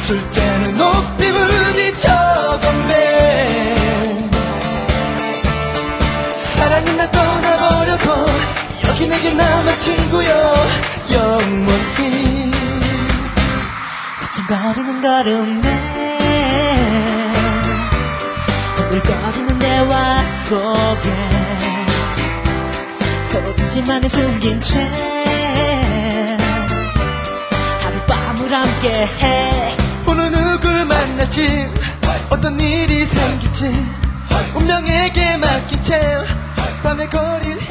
술잔을 높이 부딪혀 건배 사랑은 날 떠나버려도 여기 내게 남은 친구여 영원히 거침거리는 걸음에 흔들거리는 대화 속에 서로 진심만을 숨긴 채 하룻밤을 함께해. 오늘 누굴 만날지 어떤 일이 생길지 운명에게 맡긴 채 밤의 거리를